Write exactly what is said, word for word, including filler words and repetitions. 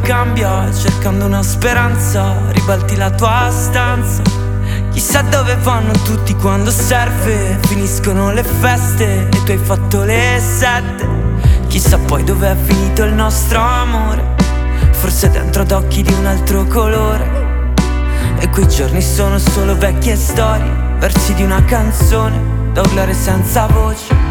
cambia, cercando una speranza, ribalti la tua stanza. Chissà dove vanno tutti quando serve, finiscono le feste e tu hai fatto le sette. Chissà poi dove è finito il nostro amore, forse dentro ad occhi di un altro colore. E quei giorni sono solo vecchie storie, versi di una canzone da urlare senza voce.